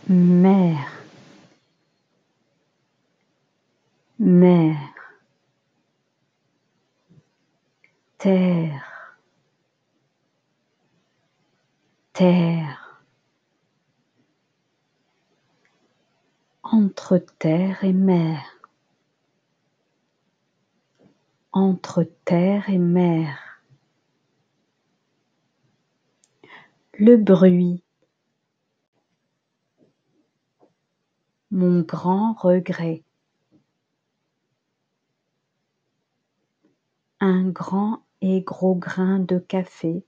mer, mer, terre, terre, entre terre et mer, entre terre et mer. Le bruit, mon grand regret. Un grand et gros grain de café